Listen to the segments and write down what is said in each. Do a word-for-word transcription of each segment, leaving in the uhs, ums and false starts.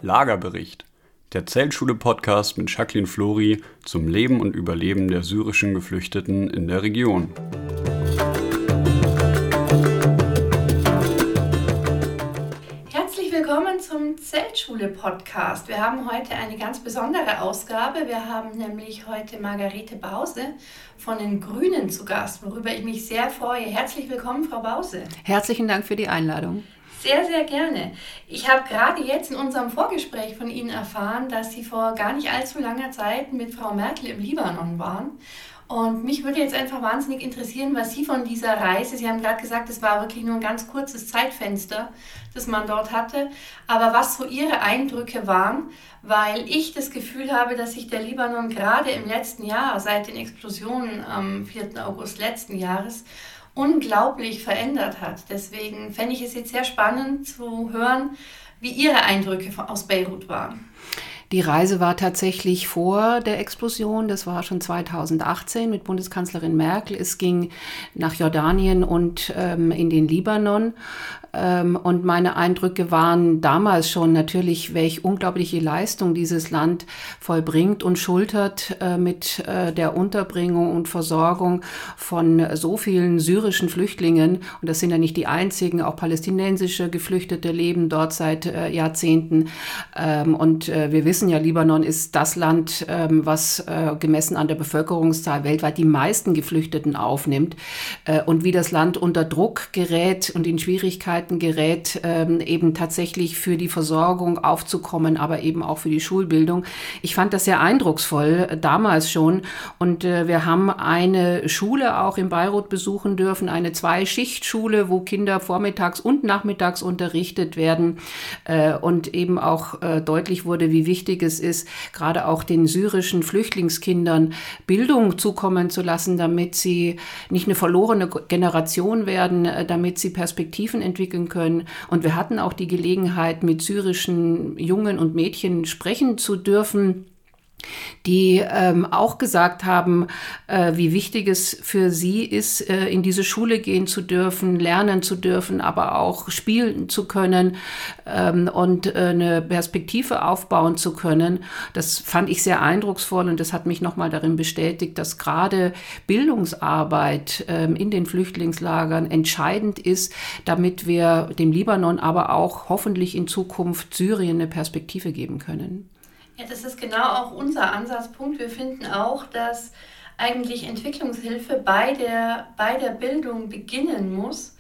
Lagerbericht, der Zeltschule-Podcast mit Jacqueline Flori zum Leben und Überleben der syrischen Geflüchteten in der Region. Herzlich willkommen zum Zeltschule-Podcast. Wir haben heute eine ganz besondere Ausgabe. Wir haben nämlich heute Margarete Bause von den Grünen zu Gast, worüber ich mich sehr freue. Herzlich willkommen, Frau Bause. Herzlichen Dank für die Einladung. Sehr, sehr gerne. Ich habe gerade jetzt in unserem Vorgespräch von Ihnen erfahren, dass Sie vor gar nicht allzu langer Zeit mit Frau Merkel im Libanon waren. Und mich würde jetzt einfach wahnsinnig interessieren, was Sie von dieser Reise, Sie haben gerade gesagt, es war wirklich nur ein ganz kurzes Zeitfenster, das man dort hatte, aber was so Ihre Eindrücke waren, weil ich das Gefühl habe, dass sich der Libanon gerade im letzten Jahr, seit den Explosionen am vierten August letzten Jahres, unglaublich verändert hat. Deswegen fände ich es jetzt sehr spannend zu hören, wie Ihre Eindrücke aus Beirut waren. Die Reise war tatsächlich vor der Explosion, das war schon zweitausendachtzehn mit Bundeskanzlerin Merkel. Es ging nach Jordanien und ähm, in den Libanon. Ähm, und meine Eindrücke waren damals schon natürlich, welche unglaubliche Leistung dieses Land vollbringt und schultert äh, mit äh, der Unterbringung und Versorgung von so vielen syrischen Flüchtlingen. Und das sind ja nicht die einzigen, auch palästinensische Geflüchtete leben dort seit äh, Jahrzehnten. Ähm, und äh, wir wissen ja, Libanon ist das Land, ähm, was äh, gemessen an der Bevölkerungszahl weltweit die meisten Geflüchteten aufnimmt. Äh, und wie das Land unter Druck gerät und in Schwierigkeiten gerät, ähm, eben tatsächlich für die Versorgung aufzukommen, aber eben auch für die Schulbildung. Ich fand das sehr eindrucksvoll, äh, damals schon. Und äh, wir haben eine Schule auch in Beirut besuchen dürfen, eine Zwei-Schicht-Schule, wo Kinder vormittags und nachmittags unterrichtet werden. Äh, und eben auch äh, deutlich wurde, wie wichtig es ist, gerade auch den syrischen Flüchtlingskindern Bildung zukommen zu lassen, damit sie nicht eine verlorene Generation werden, äh, damit sie Perspektiven entwickeln können. Und wir hatten auch die Gelegenheit, mit syrischen Jungen und Mädchen sprechen zu dürfen, die ähm, auch gesagt haben, äh, wie wichtig es für sie ist, äh, in diese Schule gehen zu dürfen, lernen zu dürfen, aber auch spielen zu können ähm, und äh, eine Perspektive aufbauen zu können. Das fand ich sehr eindrucksvoll und das hat mich nochmal darin bestätigt, dass gerade Bildungsarbeit ähm, in den Flüchtlingslagern entscheidend ist, damit wir dem Libanon, aber auch hoffentlich in Zukunft Syrien eine Perspektive geben können. Ja, das ist genau auch unser Ansatzpunkt. Wir finden auch, dass eigentlich Entwicklungshilfe bei der, bei der Bildung beginnen muss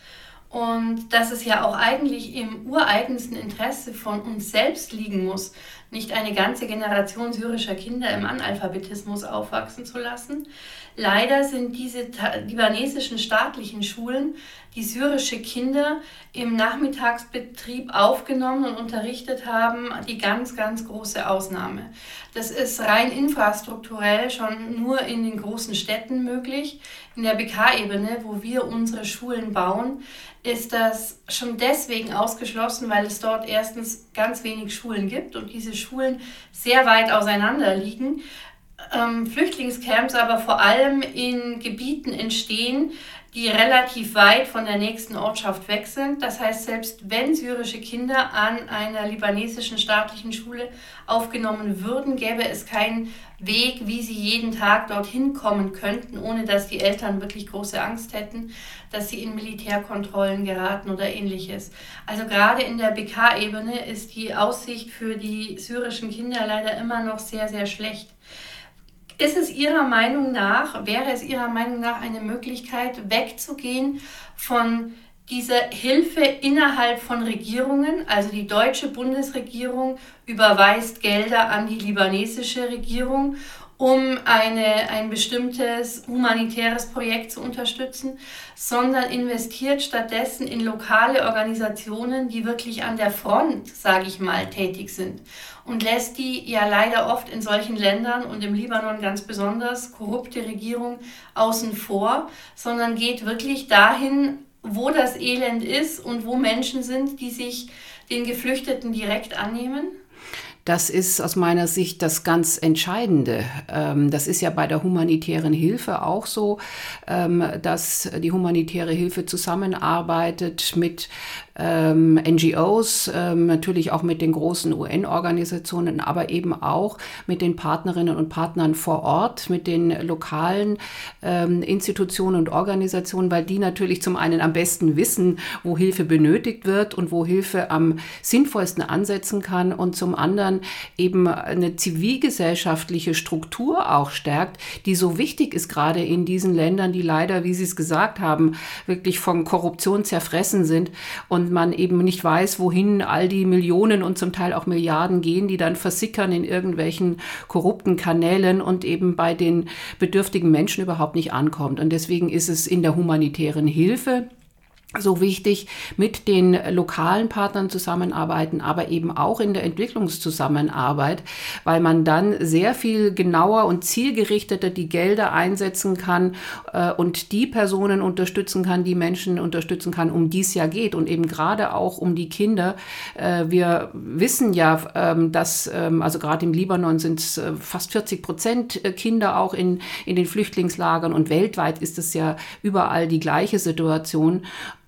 und dass es ja auch eigentlich im ureigensten Interesse von uns selbst liegen muss, nicht eine ganze Generation syrischer Kinder im Analphabetismus aufwachsen zu lassen. Leider sind diese ta- libanesischen staatlichen Schulen die syrische Kinder im Nachmittagsbetrieb aufgenommen und unterrichtet haben, die ganz, ganz große Ausnahme. Das ist rein infrastrukturell schon nur in den großen Städten möglich. In der B K-Ebene, wo wir unsere Schulen bauen, ist das schon deswegen ausgeschlossen, weil es dort erstens ganz wenig Schulen gibt und diese Schulen sehr weit auseinander liegen. Ähm, Flüchtlingscamps aber vor allem in Gebieten entstehen, die relativ weit von der nächsten Ortschaft weg sind. Das heißt, selbst wenn syrische Kinder an einer libanesischen staatlichen Schule aufgenommen würden, gäbe es keinen Weg, wie sie jeden Tag dorthin kommen könnten, ohne dass die Eltern wirklich große Angst hätten, dass sie in Militärkontrollen geraten oder ähnliches. Also gerade in der B K-Ebene ist die Aussicht für die syrischen Kinder leider immer noch sehr, sehr schlecht. Ist es Ihrer Meinung nach, wäre es Ihrer Meinung nach eine Möglichkeit, wegzugehen von dieser Hilfe innerhalb von Regierungen? Also die deutsche Bundesregierung überweist Gelder an die libanesische Regierung, um eine, ein bestimmtes humanitäres Projekt zu unterstützen, sondern investiert stattdessen in lokale Organisationen, die wirklich an der Front, sage ich mal, tätig sind. Und lässt die ja leider oft in solchen Ländern und im Libanon ganz besonders korrupte Regierung außen vor, sondern geht wirklich dahin, wo das Elend ist und wo Menschen sind, die sich den Geflüchteten direkt annehmen? Das ist aus meiner Sicht das ganz Entscheidende. Das ist ja bei der humanitären Hilfe auch so, dass die humanitäre Hilfe zusammenarbeitet mit N G Os, natürlich auch mit den großen U N-Organisationen, aber eben auch mit den Partnerinnen und Partnern vor Ort, mit den lokalen Institutionen und Organisationen, weil die natürlich zum einen am besten wissen, wo Hilfe benötigt wird und wo Hilfe am sinnvollsten ansetzen kann und zum anderen eben eine zivilgesellschaftliche Struktur auch stärkt, die so wichtig ist, gerade in diesen Ländern, die leider, wie Sie es gesagt haben, wirklich von Korruption zerfressen sind und man eben nicht weiß, wohin all die Millionen und zum Teil auch Milliarden gehen, die dann versickern in irgendwelchen korrupten Kanälen und eben bei den bedürftigen Menschen überhaupt nicht ankommt. Und deswegen ist es in der humanitären Hilfe so wichtig, mit den lokalen Partnern zusammenarbeiten, aber eben auch in der Entwicklungszusammenarbeit, weil man dann sehr viel genauer und zielgerichteter die Gelder einsetzen kann äh, und die Personen unterstützen kann, die Menschen unterstützen kann, um die es ja geht und eben gerade auch um die Kinder. Äh, wir wissen ja, ähm, dass, ähm, also gerade im Libanon sind es äh, fast vierzig Prozent Kinder auch in, in den Flüchtlingslagern und weltweit ist es ja überall die gleiche Situation.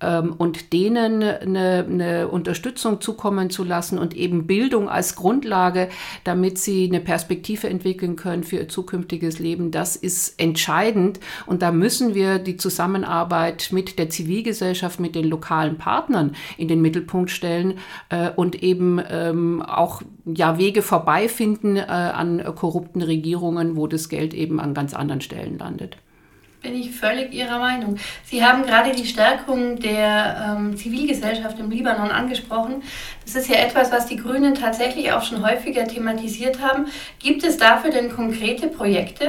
Und denen eine, eine Unterstützung zukommen zu lassen und eben Bildung als Grundlage, damit sie eine Perspektive entwickeln können für ihr zukünftiges Leben, das ist entscheidend. Und da müssen wir die Zusammenarbeit mit der Zivilgesellschaft, mit den lokalen Partnern in den Mittelpunkt stellen äh, und eben ähm, auch ja, Wege vorbeifinden äh, an korrupten Regierungen, wo das Geld eben an ganz anderen Stellen landet. Bin ich völlig Ihrer Meinung. Sie haben gerade die Stärkung der ähm, Zivilgesellschaft im Libanon angesprochen. Das ist ja etwas, was die Grünen tatsächlich auch schon häufiger thematisiert haben. Gibt es dafür denn konkrete Projekte?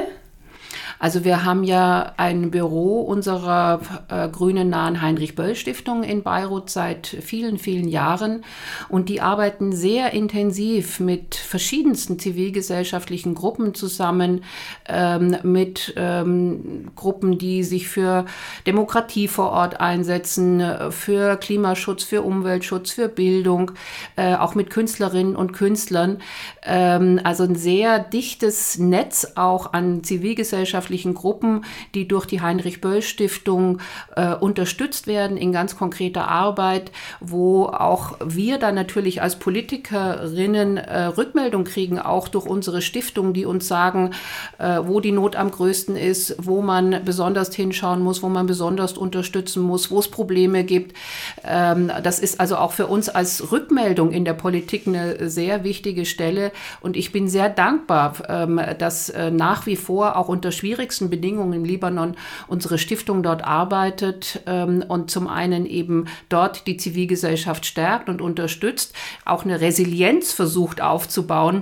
Also wir haben ja ein Büro unserer äh, grünen nahen Heinrich-Böll-Stiftung in Beirut seit vielen, vielen Jahren und die arbeiten sehr intensiv mit verschiedensten zivilgesellschaftlichen Gruppen zusammen, ähm, mit ähm, Gruppen, die sich für Demokratie vor Ort einsetzen, für Klimaschutz, für Umweltschutz, für Bildung, äh, auch mit Künstlerinnen und Künstlern. Ähm, also ein sehr dichtes Netz auch an zivilgesellschaftlichen Gruppen, die durch die Heinrich-Böll-Stiftung äh, unterstützt werden in ganz konkreter Arbeit, wo auch wir dann natürlich als Politikerinnen äh, Rückmeldung kriegen, auch durch unsere Stiftung, die uns sagen, äh, wo die Not am größten ist, wo man besonders hinschauen muss, wo man besonders unterstützen muss, wo es Probleme gibt. Ähm, das ist also auch für uns als Rückmeldung in der Politik eine sehr wichtige Stelle und ich bin sehr dankbar, ähm, dass äh, nach wie vor auch unter schwierigen Bedingungen im Libanon unsere Stiftung dort arbeitet ähm, und zum einen eben dort die Zivilgesellschaft stärkt und unterstützt, auch eine Resilienz versucht aufzubauen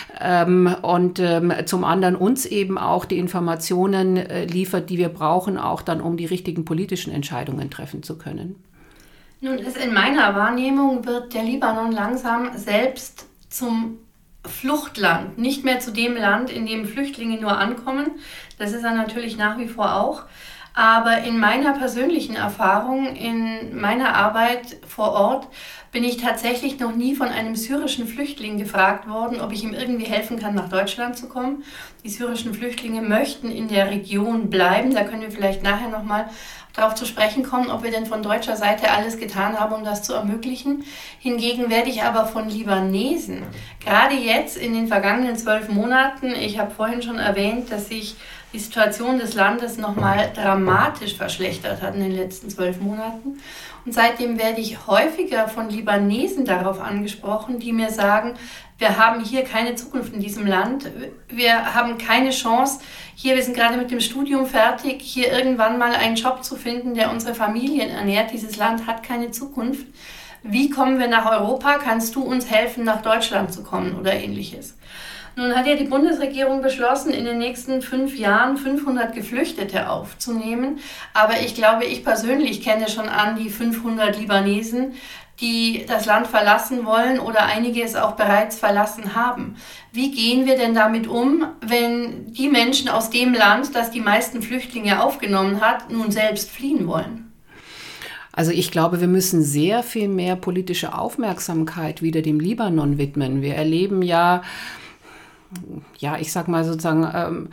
ähm, und ähm, zum anderen uns eben auch die Informationen äh, liefert, die wir brauchen, auch dann um die richtigen politischen Entscheidungen treffen zu können. Nun ist in meiner Wahrnehmung wird der Libanon langsam selbst zum Fluchtland, nicht mehr zu dem Land, in dem Flüchtlinge nur ankommen. Das ist er natürlich nach wie vor auch. Aber in meiner persönlichen Erfahrung, in meiner Arbeit vor Ort, bin ich tatsächlich noch nie von einem syrischen Flüchtling gefragt worden, ob ich ihm irgendwie helfen kann, nach Deutschland zu kommen. Die syrischen Flüchtlinge möchten in der Region bleiben. Da können wir vielleicht nachher nochmal darauf zu sprechen kommen, ob wir denn von deutscher Seite alles getan haben, um das zu ermöglichen. Hingegen werde ich aber von Libanesen, gerade jetzt in den vergangenen zwölf Monaten, ich habe vorhin schon erwähnt, dass sich die Situation des Landes nochmal dramatisch verschlechtert hat in den letzten zwölf Monaten. Und seitdem werde ich häufiger von Libanesen darauf angesprochen, die mir sagen, wir haben hier keine Zukunft in diesem Land, wir haben keine Chance, hier, wir sind gerade mit dem Studium fertig, hier irgendwann mal einen Job zu finden, der unsere Familien ernährt. Dieses Land hat keine Zukunft. Wie kommen wir nach Europa? Kannst du uns helfen, nach Deutschland zu kommen oder ähnliches? Nun hat ja die Bundesregierung beschlossen, in den nächsten fünf Jahren fünfhundert Geflüchtete aufzunehmen. Aber ich glaube, ich persönlich kenne schon an die fünfhundert Libanesen, die das Land verlassen wollen oder einige es auch bereits verlassen haben. Wie gehen wir denn damit um, wenn die Menschen aus dem Land, das die meisten Flüchtlinge aufgenommen hat, nun selbst fliehen wollen? Also ich glaube, wir müssen sehr viel mehr politische Aufmerksamkeit wieder dem Libanon widmen. Wir erleben ja, ja, ich sag mal sozusagen, ähm,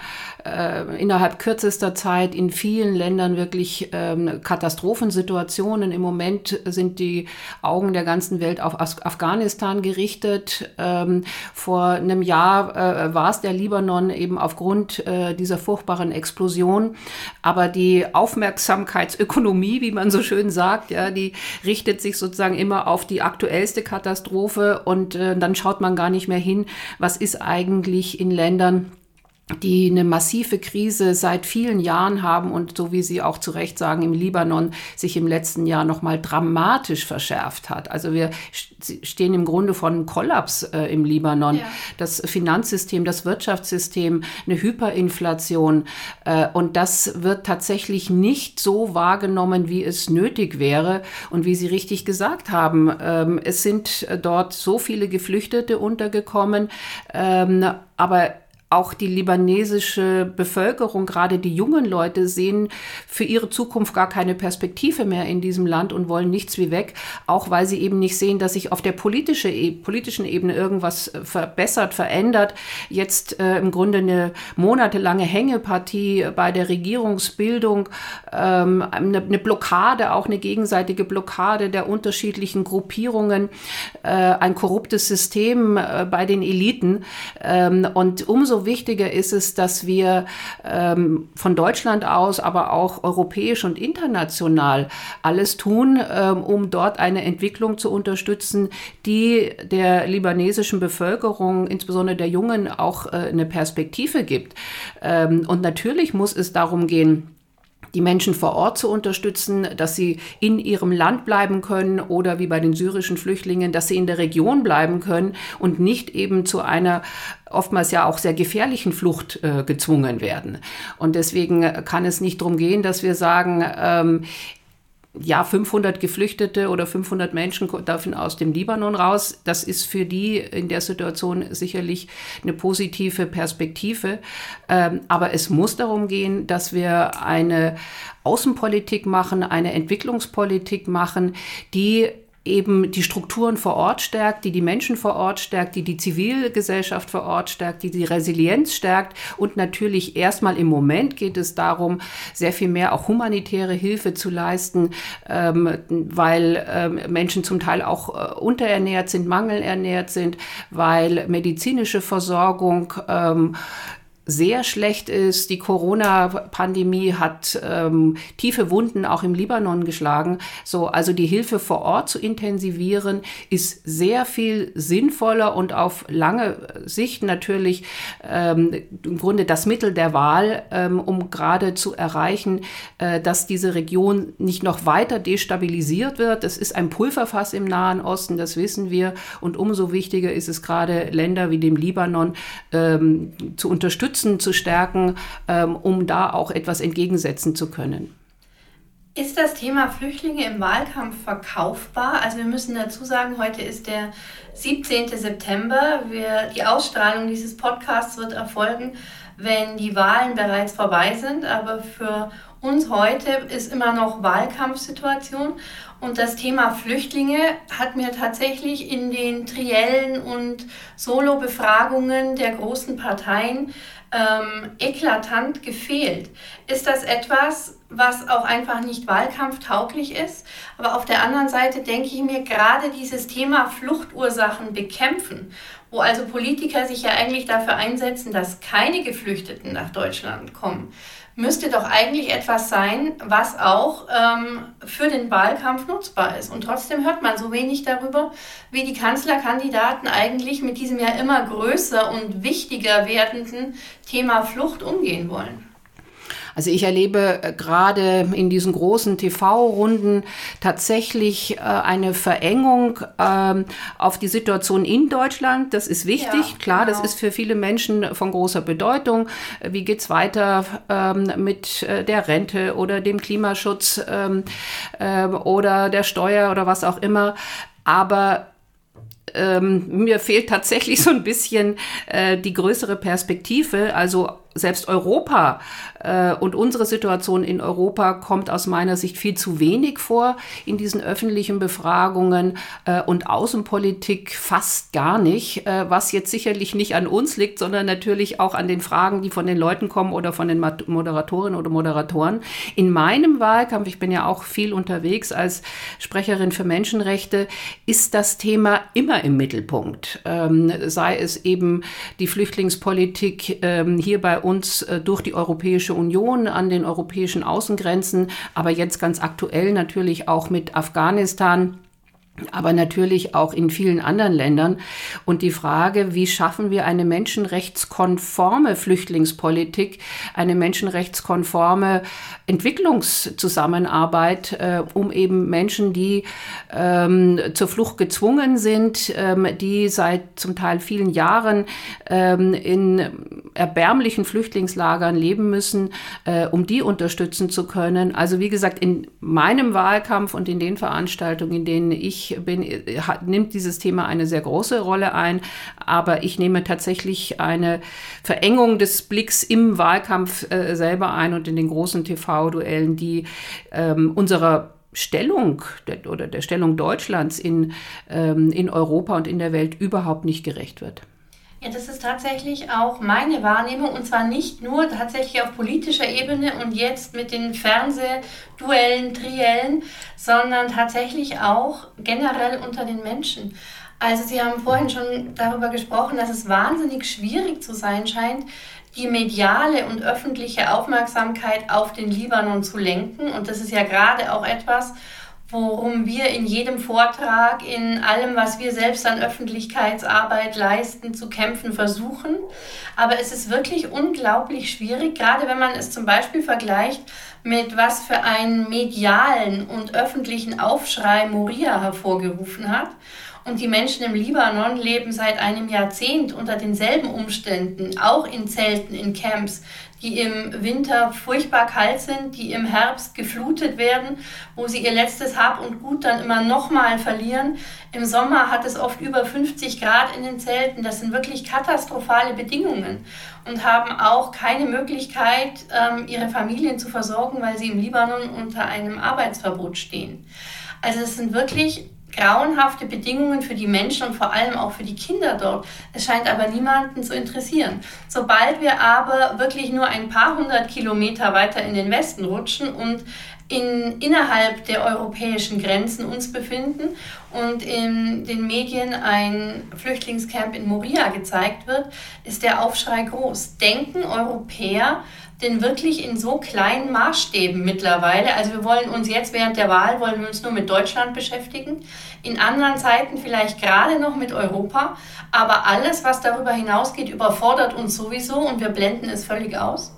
äh, innerhalb kürzester Zeit in vielen Ländern wirklich ähm, Katastrophensituationen. Im Moment sind die Augen der ganzen Welt auf Af- Afghanistan gerichtet. Ähm, vor einem Jahr äh, war es der Libanon eben aufgrund äh, dieser furchtbaren Explosion. Aber die Aufmerksamkeitsökonomie, wie man so schön sagt, ja, die richtet sich sozusagen immer auf die aktuellste Katastrophe und äh, dann schaut man gar nicht mehr hin, was ist eigentlich in Ländern, die eine massive Krise seit vielen Jahren haben und so wie Sie auch zu Recht sagen, im Libanon sich im letzten Jahr noch mal dramatisch verschärft hat. Also wir stehen im Grunde vor einem Kollaps äh, im Libanon. Ja. Das Finanzsystem, das Wirtschaftssystem, eine Hyperinflation äh, und das wird tatsächlich nicht so wahrgenommen, wie es nötig wäre. Und wie Sie richtig gesagt haben, ähm, es sind dort so viele Geflüchtete untergekommen, ähm, aber auch die libanesische Bevölkerung, gerade die jungen Leute, sehen für ihre Zukunft gar keine Perspektive mehr in diesem Land und wollen nichts wie weg, auch weil sie eben nicht sehen, dass sich auf der politische, politischen Ebene irgendwas verbessert, verändert. Jetzt äh, im Grunde eine monatelange Hängepartie bei der Regierungsbildung, ähm, eine, eine Blockade, auch eine gegenseitige Blockade der unterschiedlichen Gruppierungen, äh, ein korruptes System äh, bei den Eliten ähm, und umso wichtiger ist es, dass wir ähm, von Deutschland aus, aber auch europäisch und international alles tun, ähm, um dort eine Entwicklung zu unterstützen, die der libanesischen Bevölkerung, insbesondere der Jungen, auch äh, eine Perspektive gibt. Ähm, und natürlich muss es darum gehen, die Menschen vor Ort zu unterstützen, dass sie in ihrem Land bleiben können oder wie bei den syrischen Flüchtlingen, dass sie in der Region bleiben können und nicht eben zu einer oftmals ja auch sehr gefährlichen Flucht äh, gezwungen werden. Und deswegen kann es nicht darum gehen, dass wir sagen, ähm, ja, fünfhundert Geflüchtete oder fünfhundert Menschen dürfen aus dem Libanon raus. Das ist für die in der Situation sicherlich eine positive Perspektive. Ähm, aber es muss darum gehen, dass wir eine Außenpolitik machen, eine Entwicklungspolitik machen, die eben die Strukturen vor Ort stärkt, die die Menschen vor Ort stärkt, die die Zivilgesellschaft vor Ort stärkt, die die Resilienz stärkt. Und natürlich erstmal im Moment geht es darum, sehr viel mehr auch humanitäre Hilfe zu leisten, ähm, weil ähm, Menschen zum Teil auch äh, unterernährt sind, mangelernährt sind, weil medizinische Versorgung ähm, sehr schlecht ist. Die Corona-Pandemie hat ähm, tiefe Wunden auch im Libanon geschlagen. So, also die Hilfe vor Ort zu intensivieren, ist sehr viel sinnvoller und auf lange Sicht natürlich ähm, im Grunde das Mittel der Wahl, ähm, um gerade zu erreichen, äh, dass diese Region nicht noch weiter destabilisiert wird. Es ist ein Pulverfass im Nahen Osten, das wissen wir. Und umso wichtiger ist es gerade, Länder wie dem Libanon ähm, zu unterstützen, zu stärken, ähm, um da auch etwas entgegensetzen zu können. Ist das Thema Flüchtlinge im Wahlkampf verkaufbar? Also wir müssen dazu sagen, heute ist der siebzehnten September. Wir, die Ausstrahlung dieses Podcasts wird erfolgen, wenn die Wahlen bereits vorbei sind. Aber für uns heute ist immer noch Wahlkampfsituation. Und das Thema Flüchtlinge hat mir tatsächlich in den Triellen und Solo-Befragungen der großen Parteien ähm, eklatant gefehlt. Ist das etwas, was auch einfach nicht wahlkampftauglich ist? Aber auf der anderen Seite denke ich mir, gerade dieses Thema Fluchtursachen bekämpfen, wo also Politiker sich ja eigentlich dafür einsetzen, dass keine Geflüchteten nach Deutschland kommen, müsste doch eigentlich etwas sein, was auch ähm, für den Wahlkampf nutzbar ist. Und trotzdem hört man so wenig darüber, wie die Kanzlerkandidaten eigentlich mit diesem ja immer größer und wichtiger werdenden Thema Flucht umgehen wollen. Also ich erlebe äh, gerade in diesen großen T V-Runden tatsächlich äh, eine Verengung ähm, auf die Situation in Deutschland. Das ist wichtig, ja, klar, genau. Das ist für viele Menschen von großer Bedeutung. Wie geht's weiter ähm, mit äh, der Rente oder dem Klimaschutz ähm, äh, oder der Steuer oder was auch immer. Aber Ähm, mir fehlt tatsächlich so ein bisschen äh, die größere Perspektive. Also selbst Europa äh, und unsere Situation in Europa kommt aus meiner Sicht viel zu wenig vor in diesen öffentlichen Befragungen äh, und Außenpolitik fast gar nicht, äh, was jetzt sicherlich nicht an uns liegt, sondern natürlich auch an den Fragen, die von den Leuten kommen oder von den Moderatorinnen oder Moderatoren. In meinem Wahlkampf, ich bin ja auch viel unterwegs als Sprecherin für Menschenrechte, ist das Thema immer im Mittelpunkt. Ähm, sei es eben die Flüchtlingspolitik ähm, hier bei uns äh, durch die Europäische Union an den europäischen Außengrenzen, aber jetzt ganz aktuell natürlich auch mit Afghanistan, aber natürlich auch in vielen anderen Ländern. Und die Frage, wie schaffen wir eine menschenrechtskonforme Flüchtlingspolitik, eine menschenrechtskonforme Entwicklungszusammenarbeit, äh, um eben Menschen, die ähm, zur Flucht gezwungen sind, ähm, die seit zum Teil vielen Jahren ähm, in erbärmlichen Flüchtlingslagern leben müssen, äh, um die unterstützen zu können. Also wie gesagt, in meinem Wahlkampf und in den Veranstaltungen, in denen ich bin, hat, nimmt dieses Thema eine sehr große Rolle ein. Aber ich nehme tatsächlich eine Verengung des Blicks im Wahlkampf äh, selber ein und in den großen T V-Duellen, die ähm, unserer Stellung der, oder der Stellung Deutschlands in, ähm, in Europa und in der Welt überhaupt nicht gerecht wird. Ja, das ist tatsächlich auch meine Wahrnehmung, und zwar nicht nur tatsächlich auf politischer Ebene und jetzt mit den Fernsehduellen, Triellen, sondern tatsächlich auch generell unter den Menschen. Also Sie haben vorhin schon darüber gesprochen, dass es wahnsinnig schwierig zu sein scheint, die mediale und öffentliche Aufmerksamkeit auf den Libanon zu lenken. Und das ist ja gerade auch etwas, worum wir in jedem Vortrag, in allem, was wir selbst an Öffentlichkeitsarbeit leisten, zu kämpfen versuchen. Aber es ist wirklich unglaublich schwierig, gerade wenn man es zum Beispiel vergleicht mit was für einen medialen und öffentlichen Aufschrei Moria hervorgerufen hat. Und die Menschen im Libanon leben seit einem Jahrzehnt unter denselben Umständen, auch in Zelten, in Camps, die im Winter furchtbar kalt sind, die im Herbst geflutet werden, wo sie ihr letztes Hab und Gut dann immer nochmal verlieren. Im Sommer hat es oft über fünfzig Grad in den Zelten. Das sind wirklich katastrophale Bedingungen und haben auch keine Möglichkeit, ihre Familien zu versorgen, weil sie im Libanon unter einem Arbeitsverbot stehen. Also es sind wirklich grauenhafte Bedingungen für die Menschen und vor allem auch für die Kinder dort. Es scheint aber niemanden zu interessieren. Sobald wir aber wirklich nur ein paar hundert Kilometer weiter in den Westen rutschen und in, innerhalb der europäischen Grenzen uns befinden und in den Medien ein Flüchtlingscamp in Moria gezeigt wird, ist der Aufschrei groß. Denken Europäer denn wirklich in so kleinen Maßstäben mittlerweile? Also wir wollen uns jetzt während der Wahl, wollen wir uns nur mit Deutschland beschäftigen, in anderen Zeiten vielleicht gerade noch mit Europa, aber alles, was darüber hinausgeht, überfordert uns sowieso und wir blenden es völlig aus?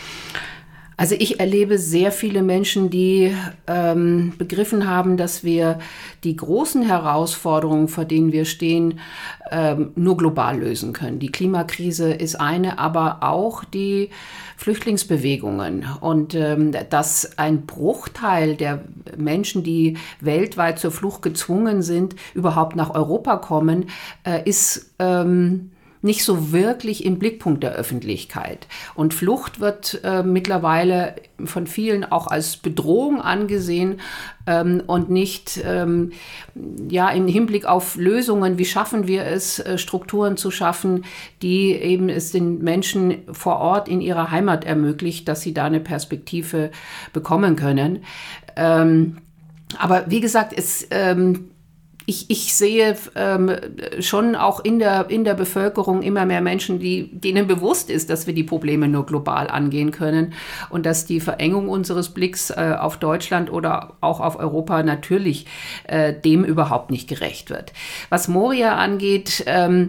Also ich erlebe sehr viele Menschen, die ähm, begriffen haben, dass wir die großen Herausforderungen, vor denen wir stehen, ähm, nur global lösen können. Die Klimakrise ist eine, aber auch die Flüchtlingsbewegungen. Und ähm, dass ein Bruchteil der Menschen, die weltweit zur Flucht gezwungen sind, überhaupt nach Europa kommen, äh, ist ähm, nicht so wirklich im Blickpunkt der Öffentlichkeit. Und Flucht wird äh, mittlerweile von vielen auch als Bedrohung angesehen ähm, und nicht ähm, ja, im Hinblick auf Lösungen, wie schaffen wir es, äh, Strukturen zu schaffen, die eben es den Menschen vor Ort in ihrer Heimat ermöglicht, dass sie da eine Perspektive bekommen können. Ähm, aber wie gesagt, es ähm, Ich, ich sehe ähm, schon auch in der, in der Bevölkerung immer mehr Menschen, die, denen bewusst ist, dass wir die Probleme nur global angehen können und dass die Verengung unseres Blicks äh, auf Deutschland oder auch auf Europa natürlich äh, dem überhaupt nicht gerecht wird. Was Moria angeht, ähm,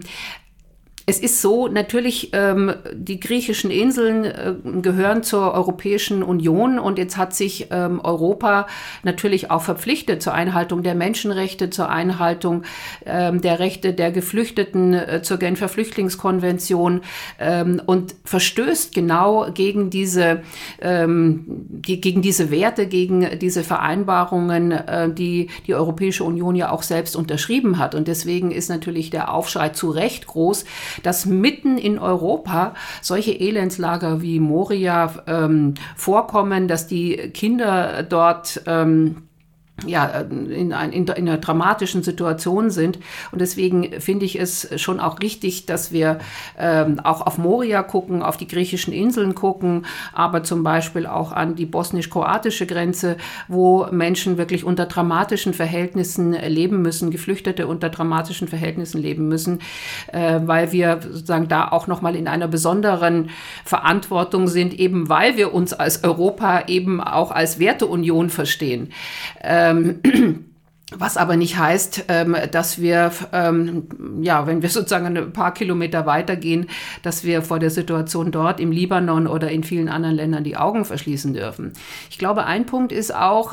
es ist so, natürlich, ähm, die griechischen Inseln äh, gehören zur Europäischen Union und jetzt hat sich ähm, Europa natürlich auch verpflichtet zur Einhaltung der Menschenrechte, zur Einhaltung ähm, der Rechte der Geflüchteten, äh, zur Genfer Flüchtlingskonvention ähm, und verstößt genau gegen diese, ähm, die, gegen diese Werte, gegen diese Vereinbarungen, äh, die die Europäische Union ja auch selbst unterschrieben hat. Und deswegen ist natürlich der Aufschrei zu Recht groß, dass mitten in Europa solche Elendslager wie Moria ähm, vorkommen, dass die Kinder dort ähm, ja, in, ein, in, in einer dramatischen Situation sind. Und deswegen finde ich es schon auch richtig, dass wir ähm, auch auf Moria gucken, auf die griechischen Inseln gucken, aber zum Beispiel auch an die bosnisch-kroatische Grenze, wo Menschen wirklich unter dramatischen Verhältnissen leben müssen, Geflüchtete unter dramatischen Verhältnissen leben müssen, äh, weil wir sozusagen da auch nochmal in einer besonderen Verantwortung sind, eben weil wir uns als Europa eben auch als Werteunion verstehen. Äh, Was aber nicht heißt, dass wir, ja, wenn wir sozusagen ein paar Kilometer weitergehen, dass wir vor der Situation dort im Libanon oder in vielen anderen Ländern die Augen verschließen dürfen. Ich glaube, ein Punkt ist auch,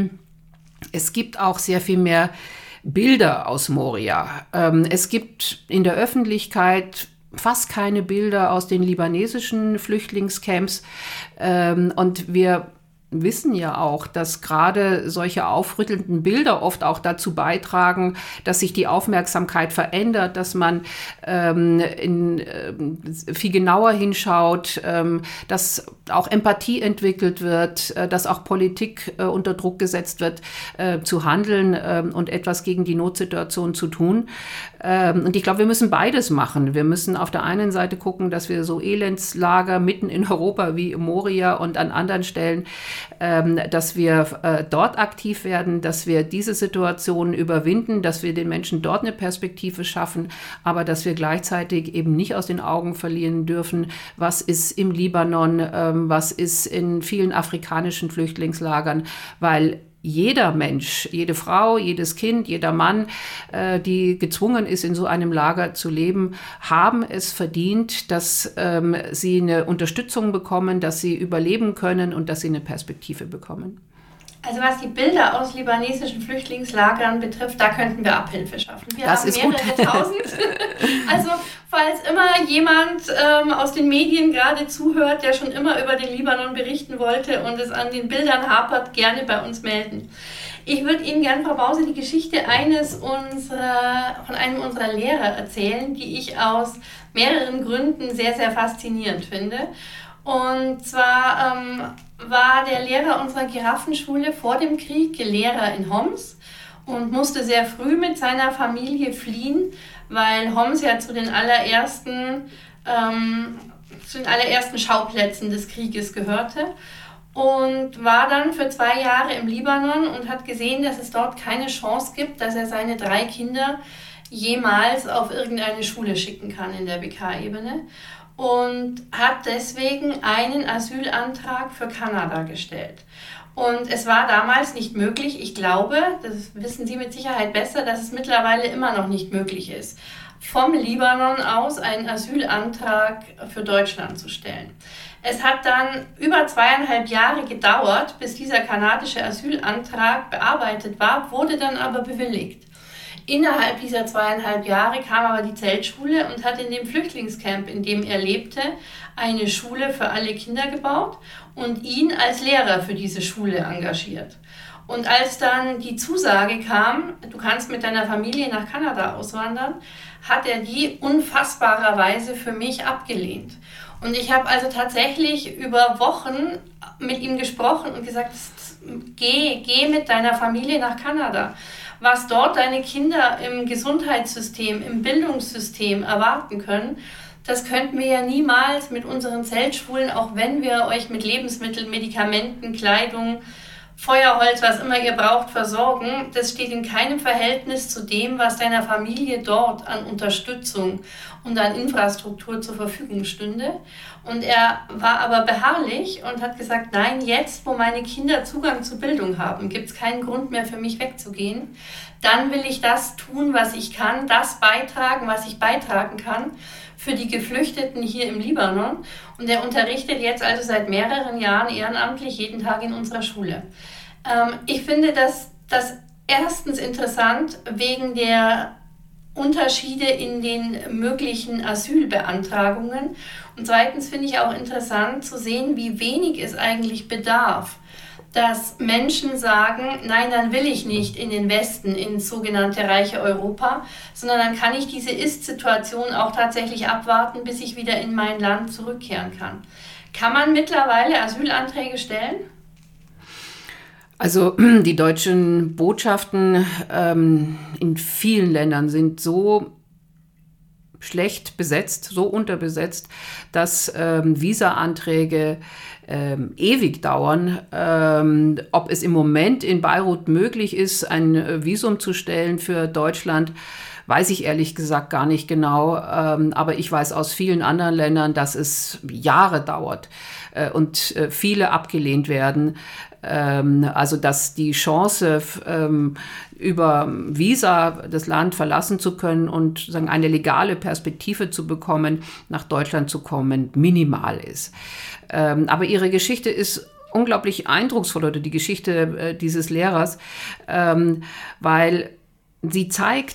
es gibt auch sehr viel mehr Bilder aus Moria. Es gibt in der Öffentlichkeit fast keine Bilder aus den libanesischen Flüchtlingscamps und wir wissen ja auch, dass gerade solche aufrüttelnden Bilder oft auch dazu beitragen, dass sich die Aufmerksamkeit verändert, dass man ähm, in, äh, viel genauer hinschaut, ähm, dass auch Empathie entwickelt wird, äh, dass auch Politik äh, unter Druck gesetzt wird, äh, zu handeln äh, und etwas gegen die Notsituation zu tun. Ähm, und ich glaube, wir müssen beides machen. Wir müssen auf der einen Seite gucken, dass wir so Elendslager mitten in Europa wie Moria und an anderen Stellen, dass wir äh, dort aktiv werden, dass wir diese Situation überwinden, dass wir den Menschen dort eine Perspektive schaffen, aber dass wir gleichzeitig eben nicht aus den Augen verlieren dürfen, was ist im Libanon, äh, was ist in vielen afrikanischen Flüchtlingslagern, weil jeder Mensch, jede Frau, jedes Kind, jeder Mann, äh, die gezwungen ist, in so einem Lager zu leben, haben es verdient, dass ähm, sie eine Unterstützung bekommen, dass sie überleben können und dass sie eine Perspektive bekommen. Also was die Bilder aus libanesischen Flüchtlingslagern betrifft, da könnten wir Abhilfe schaffen. Wir das haben ist mehrere gut. tausend. Also falls immer jemand ähm, aus den Medien gerade zuhört, der schon immer über den Libanon berichten wollte und es an den Bildern hapert, gerne bei uns melden. Ich würde Ihnen gerne, Frau Bause, die Geschichte eines unserer, von einem unserer Lehrer erzählen, die ich aus mehreren Gründen sehr, sehr faszinierend finde. Und zwar ähm, war der Lehrer unserer Giraffenschule vor dem Krieg Lehrer in Homs und musste sehr früh mit seiner Familie fliehen, weil Homs ja zu den allerersten, ähm, zu den allerersten Schauplätzen des Krieges gehörte. Und war dann für zwei Jahre im Libanon und hat gesehen, dass es dort keine Chance gibt, dass er seine drei Kinder jemals auf irgendeine Schule schicken kann in der B K-Ebene. Und hat deswegen einen Asylantrag für Kanada gestellt. Und es war damals nicht möglich, ich glaube, das wissen Sie mit Sicherheit besser, dass es mittlerweile immer noch nicht möglich ist, vom Libanon aus einen Asylantrag für Deutschland zu stellen. Es hat dann über zweieinhalb Jahre gedauert, bis dieser kanadische Asylantrag bearbeitet war, wurde dann aber bewilligt. Innerhalb dieser zweieinhalb Jahre kam aber die Zeltschule und hat in dem Flüchtlingscamp, in dem er lebte, eine Schule für alle Kinder gebaut und ihn als Lehrer für diese Schule engagiert. Und als dann die Zusage kam, du kannst mit deiner Familie nach Kanada auswandern, hat er die unfassbarerweise für mich abgelehnt. Und ich habe also tatsächlich über Wochen mit ihm gesprochen und gesagt, geh, geh mit deiner Familie nach Kanada. Was dort deine Kinder im Gesundheitssystem, im Bildungssystem erwarten können, das könnten wir ja niemals mit unseren Zeltschulen, auch wenn wir euch mit Lebensmitteln, Medikamenten, Kleidung, Feuerholz, was immer ihr braucht, versorgen. Das steht in keinem Verhältnis zu dem, was deiner Familie dort an Unterstützung und an Infrastruktur zur Verfügung stünde. Und er war aber beharrlich und hat gesagt, nein, jetzt, wo meine Kinder Zugang zu Bildung haben, gibt es keinen Grund mehr für mich wegzugehen. Dann will ich das tun, was ich kann, das beitragen, was ich beitragen kann für die Geflüchteten hier im Libanon. Und er unterrichtet jetzt also seit mehreren Jahren ehrenamtlich jeden Tag in unserer Schule. Ähm, ich finde das, das erstens interessant wegen der Unterschiede in den möglichen Asylbeantragungen. Und zweitens finde ich auch interessant zu sehen, wie wenig es eigentlich bedarf, dass Menschen sagen, nein, dann will ich nicht in den Westen, ins sogenannte reiche Europa, sondern dann kann ich diese Ist-Situation auch tatsächlich abwarten, bis ich wieder in mein Land zurückkehren kann. Kann man mittlerweile Asylanträge stellen? Also die deutschen Botschaften ähm, in vielen Ländern sind so schlecht besetzt, so unterbesetzt, dass ähm, Visa-Anträge ähm, ewig dauern. Ähm, ob es im Moment in Beirut möglich ist, ein Visum zu stellen für Deutschland, weiß ich ehrlich gesagt gar nicht genau. Ähm, aber ich weiß aus vielen anderen Ländern, dass es Jahre dauert äh, und äh, viele abgelehnt werden. Ähm, also dass die Chance, ähm, über Visa das Land verlassen zu können und sagen, eine legale Perspektive zu bekommen, nach Deutschland zu kommen, minimal ist. Ähm, aber ihre Geschichte ist unglaublich eindrucksvoll, oder die Geschichte äh, dieses Lehrers, ähm, weil sie zeigt,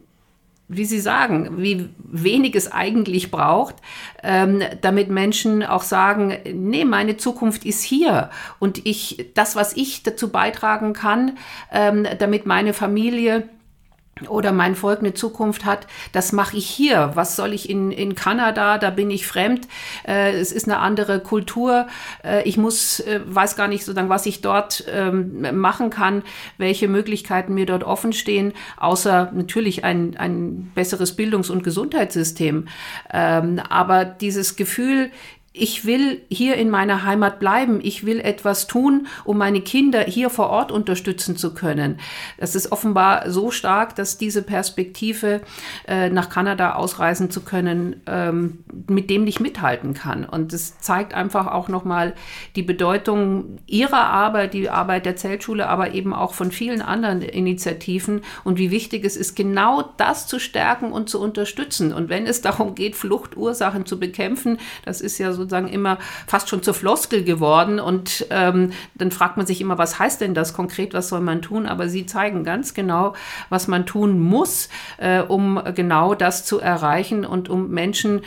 wie Sie sagen, wie wenig es eigentlich braucht, ähm, damit Menschen auch sagen, nee, meine Zukunft ist hier und ich, das, was ich dazu beitragen kann, ähm, damit meine Familie oder mein Volk eine Zukunft hat, das mache ich hier. Was soll ich in, in Kanada? Da bin ich fremd. Äh, es ist eine andere Kultur. Äh, ich muss, äh, weiß gar nicht sozusagen, was ich dort ähm, machen kann, welche Möglichkeiten mir dort offen stehen, außer natürlich ein, ein besseres Bildungs- und Gesundheitssystem. Ähm, aber dieses Gefühl, ich will hier in meiner Heimat bleiben. Ich will etwas tun, um meine Kinder hier vor Ort unterstützen zu können. Das ist offenbar so stark, dass diese Perspektive, äh, nach Kanada ausreisen zu können, ähm, mit dem nicht mithalten kann. Und das zeigt einfach auch nochmal die Bedeutung ihrer Arbeit, die Arbeit der Zeltschule, aber eben auch von vielen anderen Initiativen und wie wichtig es ist, genau das zu stärken und zu unterstützen. Und wenn es darum geht, Fluchtursachen zu bekämpfen, das ist ja so sozusagen immer fast schon zur Floskel geworden und ähm, dann fragt man sich immer, was heißt denn das konkret, was soll man tun? Aber sie zeigen ganz genau, was man tun muss, äh, um genau das zu erreichen und um Menschen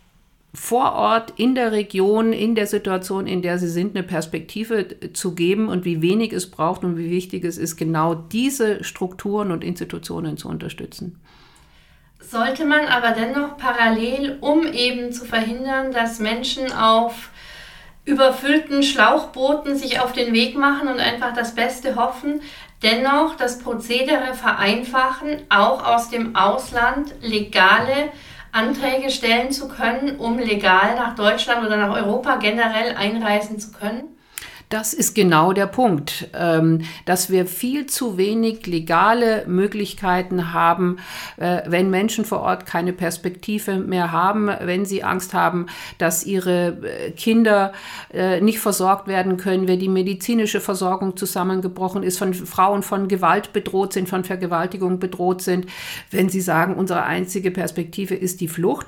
vor Ort, in der Region, in der Situation, in der sie sind, eine Perspektive zu geben und wie wenig es braucht und wie wichtig es ist, genau diese Strukturen und Institutionen zu unterstützen. Sollte man aber dennoch parallel, um eben zu verhindern, dass Menschen auf überfüllten Schlauchbooten sich auf den Weg machen und einfach das Beste hoffen, dennoch das Prozedere vereinfachen, auch aus dem Ausland legale Anträge stellen zu können, um legal nach Deutschland oder nach Europa generell einreisen zu können? Das ist genau der Punkt, dass wir viel zu wenig legale Möglichkeiten haben, wenn Menschen vor Ort keine Perspektive mehr haben, wenn sie Angst haben, dass ihre Kinder nicht versorgt werden können, wenn die medizinische Versorgung zusammengebrochen ist, von Frauen von Gewalt bedroht sind, von Vergewaltigung bedroht sind, wenn sie sagen, unsere einzige Perspektive ist die Flucht,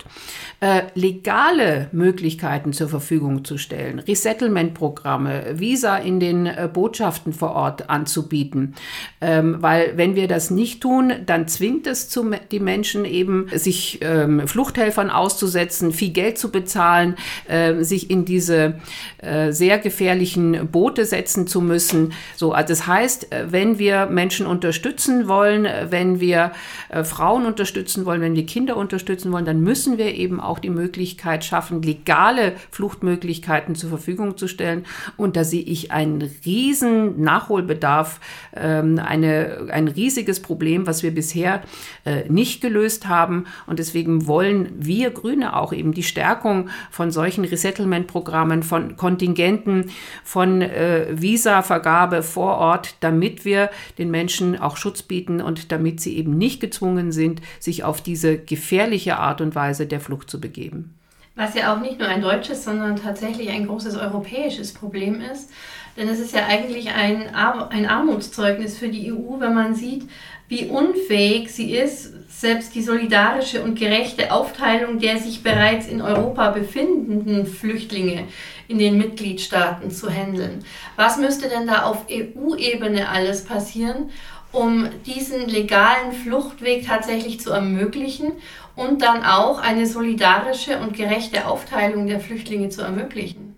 legale Möglichkeiten zur Verfügung zu stellen, Resettlement-Programme, Visa in den äh, Botschaften vor Ort anzubieten. Ähm, weil wenn wir das nicht tun, dann zwingt es zu, die Menschen eben, sich ähm, Fluchthelfern auszusetzen, viel Geld zu bezahlen, äh, sich in diese äh, sehr gefährlichen Boote setzen zu müssen. So, also das heißt, wenn wir Menschen unterstützen wollen, wenn wir äh, Frauen unterstützen wollen, wenn wir Kinder unterstützen wollen, dann müssen wir eben auch die Möglichkeit schaffen, legale Fluchtmöglichkeiten zur Verfügung zu stellen. Und da sehe ich einen riesen Nachholbedarf, ähm, eine, ein riesiges Problem, was wir bisher äh, nicht gelöst haben. Und deswegen wollen wir Grüne auch eben die Stärkung von solchen Resettlement-Programmen, von Kontingenten, von äh, Visa-Vergabe vor Ort, damit wir den Menschen auch Schutz bieten und damit sie eben nicht gezwungen sind, sich auf diese gefährliche Art und Weise der Flucht zu begeben. Was ja auch nicht nur ein deutsches, sondern tatsächlich ein großes europäisches Problem ist. Denn es ist ja eigentlich ein, Ar- ein Armutszeugnis für die E U, wenn man sieht, wie unfähig sie ist, selbst die solidarische und gerechte Aufteilung der sich bereits in Europa befindenden Flüchtlinge in den Mitgliedstaaten zu handeln. Was müsste denn da auf E U-Ebene alles passieren, um diesen legalen Fluchtweg tatsächlich zu ermöglichen und dann auch eine solidarische und gerechte Aufteilung der Flüchtlinge zu ermöglichen?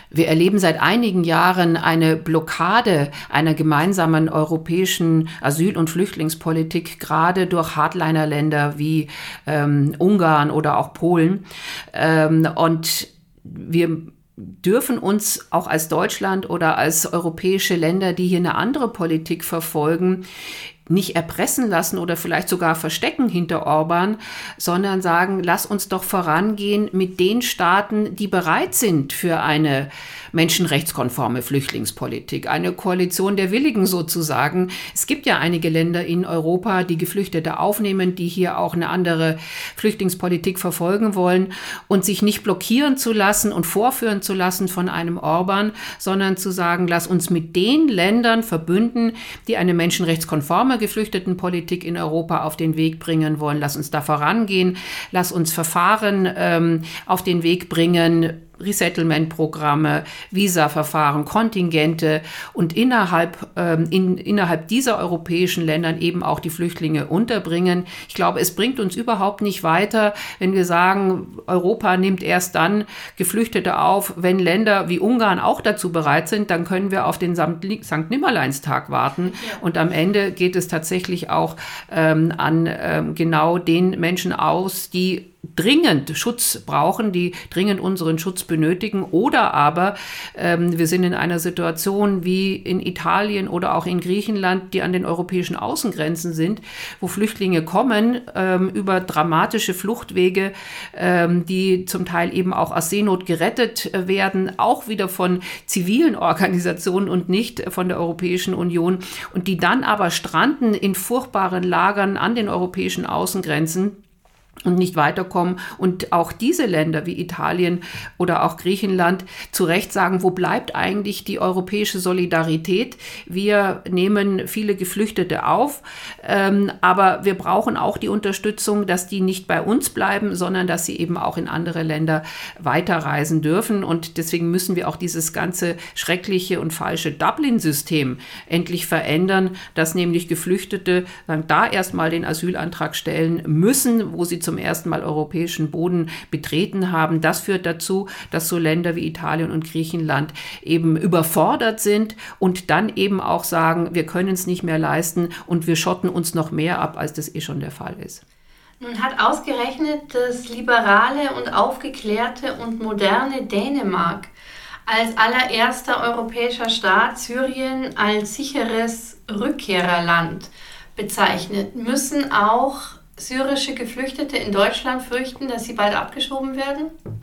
Wir erleben seit einigen Jahren eine Blockade einer gemeinsamen europäischen Asyl- und Flüchtlingspolitik, gerade durch Hardliner-Länder wie ähm, Ungarn oder auch Polen. Ähm, und wir dürfen uns auch als Deutschland oder als europäische Länder, die hier eine andere Politik verfolgen, nicht erpressen lassen oder vielleicht sogar verstecken hinter Orban, sondern sagen, lass uns doch vorangehen mit den Staaten, die bereit sind für eine menschenrechtskonforme Flüchtlingspolitik, eine Koalition der Willigen sozusagen. Es gibt ja einige Länder in Europa, die Geflüchtete aufnehmen, die hier auch eine andere Flüchtlingspolitik verfolgen wollen und sich nicht blockieren zu lassen und vorführen zu lassen von einem Orban, sondern zu sagen, lass uns mit den Ländern verbünden, die eine menschenrechtskonforme Geflüchtetenpolitik in Europa auf den Weg bringen wollen. Lass uns da vorangehen, lass uns Verfahren ähm, auf den Weg bringen, Resettlement-Programme, Visa-Verfahren, Kontingente und innerhalb, ähm, in, innerhalb dieser europäischen Ländern eben auch die Flüchtlinge unterbringen. Ich glaube, es bringt uns überhaupt nicht weiter, wenn wir sagen, Europa nimmt erst dann Geflüchtete auf, wenn Länder wie Ungarn auch dazu bereit sind, dann können wir auf den Sankt Nimmerleinstag warten. Ja. Und am Ende geht es tatsächlich auch ähm, an ähm, genau den Menschen aus, die dringend Schutz brauchen, die dringend unseren Schutz benötigen, oder aber ähm, wir sind in einer Situation wie in Italien oder auch in Griechenland, die an den europäischen Außengrenzen sind, wo Flüchtlinge kommen ähm, über dramatische Fluchtwege, ähm, die zum Teil eben auch aus Seenot gerettet werden, auch wieder von zivilen Organisationen und nicht von der Europäischen Union, und die dann aber stranden in furchtbaren Lagern an den europäischen Außengrenzen und nicht weiterkommen. Und auch diese Länder wie Italien oder auch Griechenland zu Recht sagen, wo bleibt eigentlich die europäische Solidarität? Wir nehmen viele Geflüchtete auf, ähm, aber wir brauchen auch die Unterstützung, dass die nicht bei uns bleiben, sondern dass sie eben auch in andere Länder weiterreisen dürfen. Und deswegen müssen wir auch dieses ganze schreckliche und falsche Dublin-System endlich verändern, dass nämlich Geflüchtete dann da erstmal den Asylantrag stellen müssen, wo sie zum ersten Mal europäischen Boden betreten haben. Das führt dazu, dass so Länder wie Italien und Griechenland eben überfordert sind und dann eben auch sagen, wir können es nicht mehr leisten und wir schotten uns noch mehr ab, als das eh schon der Fall ist. Nun hat ausgerechnet das liberale und aufgeklärte und moderne Dänemark als allererster europäischer Staat Syrien als sicheres Rückkehrerland bezeichnet. Müssen auch syrische Geflüchtete in Deutschland fürchten, dass sie bald abgeschoben werden?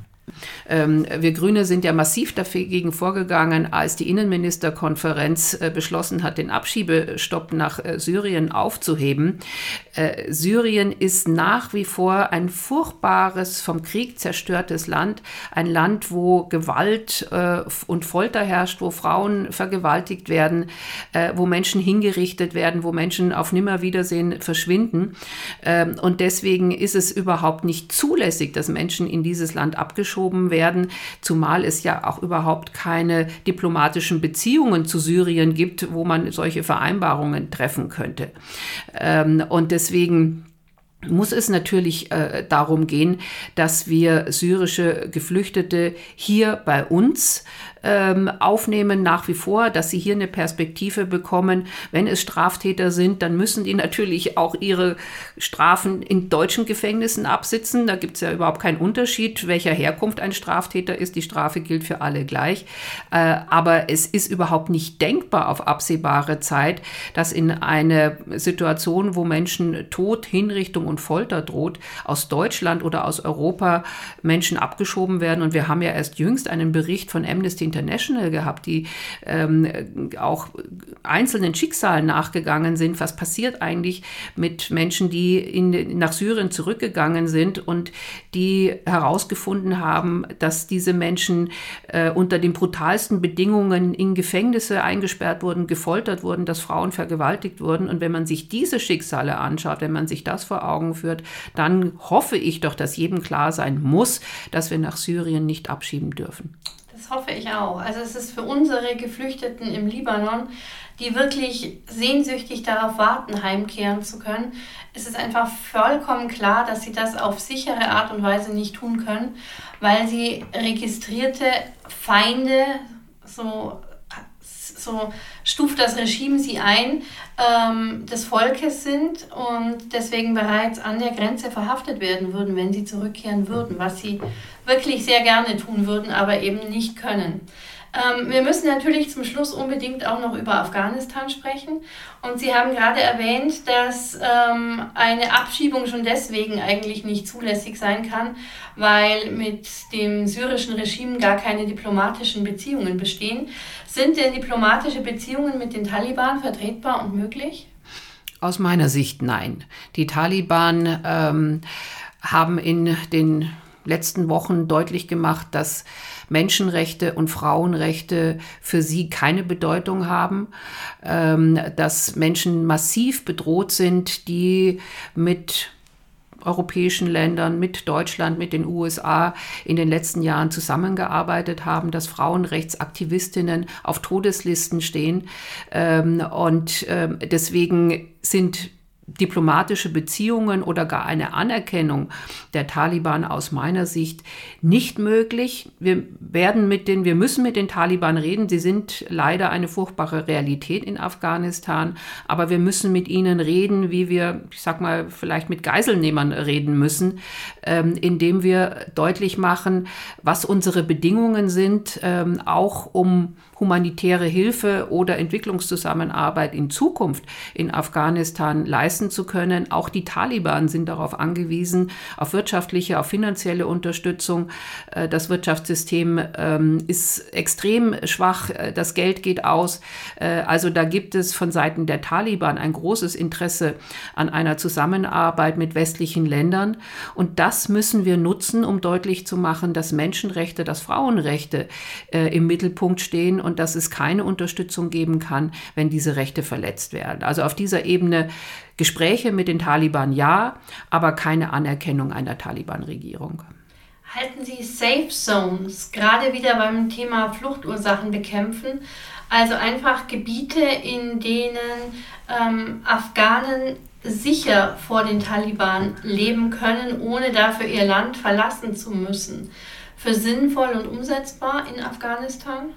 Ähm, wir Grüne sind ja massiv dagegen vorgegangen, als die Innenministerkonferenz äh, beschlossen hat, den Abschiebestopp nach äh, Syrien aufzuheben. Äh, Syrien ist nach wie vor ein furchtbares, vom Krieg zerstörtes Land. Ein Land, wo Gewalt äh, und Folter herrscht, wo Frauen vergewaltigt werden, äh, wo Menschen hingerichtet werden, wo Menschen auf Nimmerwiedersehen verschwinden. Ähm, und deswegen ist es überhaupt nicht zulässig, dass Menschen in dieses Land abgeschoben werden, zumal es ja auch überhaupt keine diplomatischen Beziehungen zu Syrien gibt, wo man solche Vereinbarungen treffen könnte. Ähm, und deswegen muss es natürlich äh, darum gehen, dass wir syrische Geflüchtete hier bei uns ähm, aufnehmen, nach wie vor, dass sie hier eine Perspektive bekommen. Wenn es Straftäter sind, dann müssen die natürlich auch ihre Strafen in deutschen Gefängnissen absitzen. Da gibt es ja überhaupt keinen Unterschied, welcher Herkunft ein Straftäter ist. Die Strafe gilt für alle gleich. Äh, aber es ist überhaupt nicht denkbar auf absehbare Zeit, dass in einer Situation, wo Menschen Tod, Hinrichtung und Folter droht, aus Deutschland oder aus Europa Menschen abgeschoben werden. Und wir haben ja erst jüngst einen Bericht von Amnesty International gehabt, die ähm, auch einzelnen Schicksalen nachgegangen sind. Was passiert eigentlich mit Menschen, die in, nach Syrien zurückgegangen sind und die herausgefunden haben, dass diese Menschen äh, unter den brutalsten Bedingungen in Gefängnisse eingesperrt wurden, gefoltert wurden, dass Frauen vergewaltigt wurden. Und wenn man sich diese Schicksale anschaut, wenn man sich das vor Augen führt, dann hoffe ich doch, dass jedem klar sein muss, dass wir nach Syrien nicht abschieben dürfen. Das Das hoffe ich auch. Also es ist für unsere Geflüchteten im Libanon, die wirklich sehnsüchtig darauf warten, heimkehren zu können, es ist einfach vollkommen klar, dass sie das auf sichere Art und Weise nicht tun können, weil sie registrierte Feinde, so, so stuft das Regime sie ein, ähm, des Volkes sind und deswegen bereits an der Grenze verhaftet werden würden, wenn sie zurückkehren würden, was sie wirklich sehr gerne tun würden, aber eben nicht können. Ähm, wir müssen natürlich zum Schluss unbedingt auch noch über Afghanistan sprechen. Und Sie haben gerade erwähnt, dass ähm, eine Abschiebung schon deswegen eigentlich nicht zulässig sein kann, weil mit dem syrischen Regime gar keine diplomatischen Beziehungen bestehen. Sind denn diplomatische Beziehungen mit den Taliban vertretbar und möglich? Aus meiner Sicht nein. Die Taliban ähm, haben in den letzten Wochen deutlich gemacht, dass Menschenrechte und Frauenrechte für sie keine Bedeutung haben, ähm, dass Menschen massiv bedroht sind, die mit europäischen Ländern, mit Deutschland, mit den U S A in den letzten Jahren zusammengearbeitet haben, dass Frauenrechtsaktivistinnen auf Todeslisten stehen. Ähm, und ähm, deswegen sind diplomatische Beziehungen oder gar eine Anerkennung der Taliban aus meiner Sicht nicht möglich. Wir werden mit den, wir müssen mit den Taliban reden. Sie sind leider eine furchtbare Realität in Afghanistan, aber wir müssen mit ihnen reden, wie wir, ich sag mal, vielleicht mit Geiselnehmern reden müssen, ähm, indem wir deutlich machen, was unsere Bedingungen sind, ähm, auch um humanitäre Hilfe oder Entwicklungszusammenarbeit in Zukunft in Afghanistan leisten zu können. Auch die Taliban sind darauf angewiesen, auf wirtschaftliche, auf finanzielle Unterstützung. Das Wirtschaftssystem ist extrem schwach, das Geld geht aus. Also da gibt es von Seiten der Taliban ein großes Interesse an einer Zusammenarbeit mit westlichen Ländern. Und das müssen wir nutzen, um deutlich zu machen, dass Menschenrechte, dass Frauenrechte im Mittelpunkt stehen und dass es keine Unterstützung geben kann, wenn diese Rechte verletzt werden. Also auf dieser Ebene Gespräche mit den Taliban ja, aber keine Anerkennung einer Taliban-Regierung. Halten Sie Safe Zones gerade wieder beim Thema Fluchtursachen bekämpfen, also einfach Gebiete, in denen ähm, Afghanen sicher vor den Taliban leben können, ohne dafür ihr Land verlassen zu müssen, für sinnvoll und umsetzbar in Afghanistan?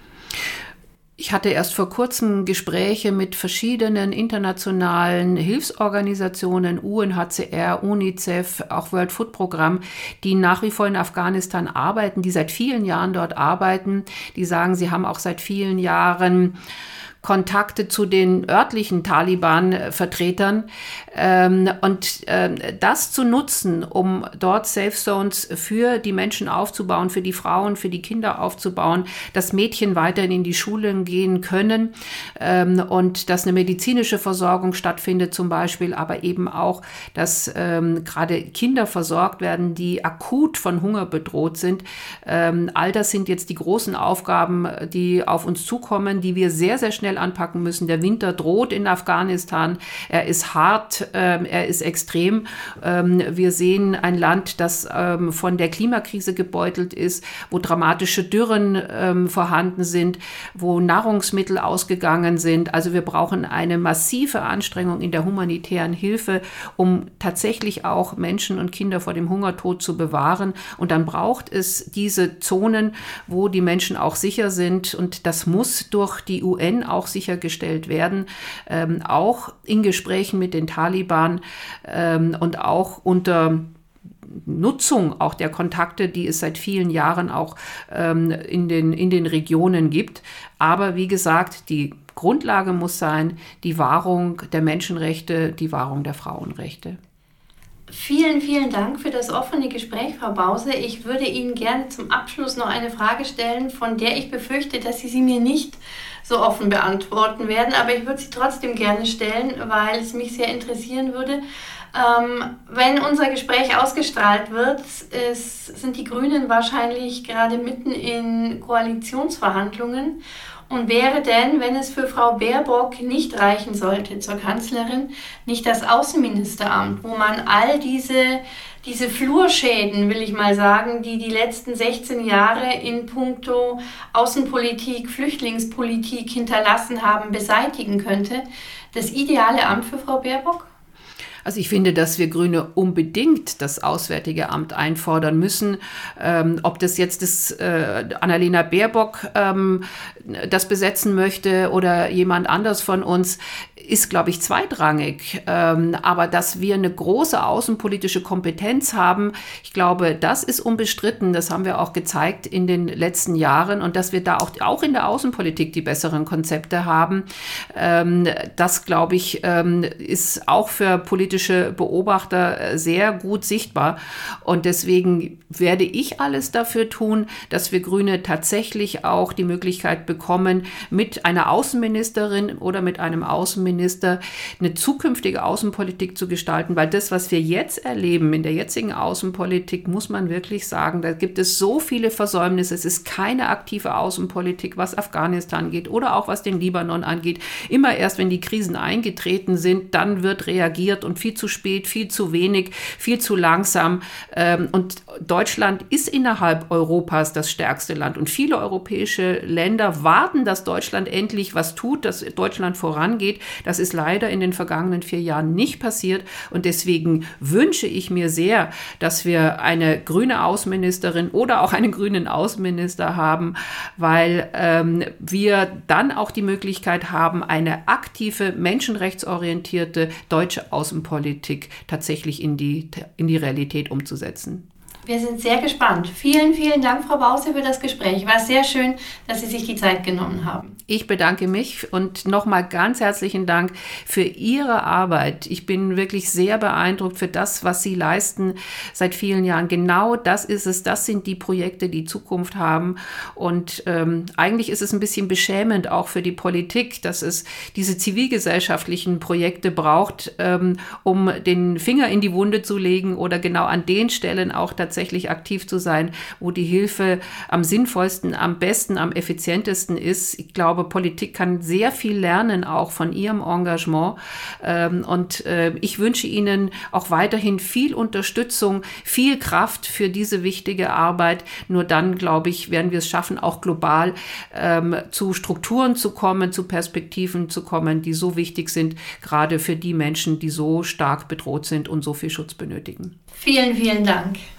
Ich hatte erst vor kurzem Gespräche mit verschiedenen internationalen Hilfsorganisationen, U N H C R, UNICEF, auch World Food Programm, die nach wie vor in Afghanistan arbeiten, die seit vielen Jahren dort arbeiten. Die sagen, sie haben auch seit vielen Jahren Kontakte zu den örtlichen Taliban-Vertretern ähm, und äh, das zu nutzen, um dort Safe Zones für die Menschen aufzubauen, für die Frauen, für die Kinder aufzubauen, dass Mädchen weiterhin in die Schulen gehen können ähm, und dass eine medizinische Versorgung stattfindet zum Beispiel, aber eben auch, dass ähm, gerade Kinder versorgt werden, die akut von Hunger bedroht sind. Ähm, all das sind jetzt die großen Aufgaben, die auf uns zukommen, die wir sehr, sehr schnell anpacken müssen. Der Winter droht in Afghanistan. Er ist hart, ähm, er ist extrem. Ähm, wir sehen ein Land, das ähm, von der Klimakrise gebeutelt ist, wo dramatische Dürren ähm, vorhanden sind, wo Nahrungsmittel ausgegangen sind. Also wir brauchen eine massive Anstrengung in der humanitären Hilfe, um tatsächlich auch Menschen und Kinder vor dem Hungertod zu bewahren. Und dann braucht es diese Zonen, wo die Menschen auch sicher sind. Und das muss durch die U N auch sichergestellt werden, ähm, auch in Gesprächen mit den Taliban ähm, und auch unter Nutzung auch der Kontakte, die es seit vielen Jahren auch ähm, in den, in den Regionen gibt. Aber wie gesagt, die Grundlage muss sein, die Wahrung der Menschenrechte, die Wahrung der Frauenrechte. Vielen, vielen Dank für das offene Gespräch, Frau Bause. Ich würde Ihnen gerne zum Abschluss noch eine Frage stellen, von der ich befürchte, dass Sie sie mir nicht so offen beantworten werden, aber ich würde sie trotzdem gerne stellen, weil es mich sehr interessieren würde. Ähm, wenn unser Gespräch ausgestrahlt wird, ist, sind die Grünen wahrscheinlich gerade mitten in Koalitionsverhandlungen. Und wäre denn, wenn es für Frau Baerbock nicht reichen sollte zur Kanzlerin, nicht das Außenministeramt, wo man all diese, diese Flurschäden, will ich mal sagen, die die letzten sechzehn Jahre in puncto Außenpolitik, Flüchtlingspolitik hinterlassen haben, beseitigen könnte. Das ideale Amt für Frau Baerbock? Also ich finde, dass wir Grüne unbedingt das Auswärtige Amt einfordern müssen. Ähm, ob das jetzt das, äh, Annalena Baerbock ähm, das besetzen möchte oder jemand anders von uns, ist, glaube ich, zweitrangig. Ähm, aber dass wir eine große außenpolitische Kompetenz haben, ich glaube, das ist unbestritten. Das haben wir auch gezeigt in den letzten Jahren. Und dass wir da auch, auch in der Außenpolitik die besseren Konzepte haben, ähm, das, glaube ich, ähm, ist auch für politische Beobachter sehr gut sichtbar. Und deswegen werde ich alles dafür tun, dass wir Grüne tatsächlich auch die Möglichkeit bekommen, mit einer Außenministerin oder mit einem Außenminister eine zukünftige Außenpolitik zu gestalten, weil das, was wir jetzt erleben in der jetzigen Außenpolitik, muss man wirklich sagen, da gibt es so viele Versäumnisse. Es ist keine aktive Außenpolitik, was Afghanistan geht oder auch was den Libanon angeht. Immer erst, wenn die Krisen eingetreten sind, dann wird reagiert und viel zu spät, viel zu wenig, viel zu langsam. Und Deutschland ist innerhalb Europas das stärkste Land und viele europäische Länder warten, dass Deutschland endlich was tut, dass Deutschland vorangeht. Das ist leider in den vergangenen vier Jahren nicht passiert und deswegen wünsche ich mir sehr, dass wir eine grüne Außenministerin oder auch einen grünen Außenminister haben, weil ähm, wir dann auch die Möglichkeit haben, eine aktive, menschenrechtsorientierte deutsche Außenpolitik tatsächlich in die, in die Realität umzusetzen. Wir sind sehr gespannt. Vielen, vielen Dank, Frau Bause, für das Gespräch. War sehr schön, dass Sie sich die Zeit genommen haben. Ich bedanke mich und nochmal ganz herzlichen Dank für Ihre Arbeit. Ich bin wirklich sehr beeindruckt für das, was Sie leisten seit vielen Jahren. Genau das ist es. Das sind die Projekte, die Zukunft haben. Und ähm, eigentlich ist es ein bisschen beschämend auch für die Politik, dass es diese zivilgesellschaftlichen Projekte braucht, ähm, um den Finger in die Wunde zu legen oder genau an den Stellen auch tatsächlich tatsächlich aktiv zu sein, wo die Hilfe am sinnvollsten, am besten, am effizientesten ist. Ich glaube, Politik kann sehr viel lernen, auch von ihrem Engagement. Und ich wünsche Ihnen auch weiterhin viel Unterstützung, viel Kraft für diese wichtige Arbeit. Nur dann, glaube ich, werden wir es schaffen, auch global zu Strukturen zu kommen, zu Perspektiven zu kommen, die so wichtig sind, gerade für die Menschen, die so stark bedroht sind und so viel Schutz benötigen. Vielen, vielen Dank.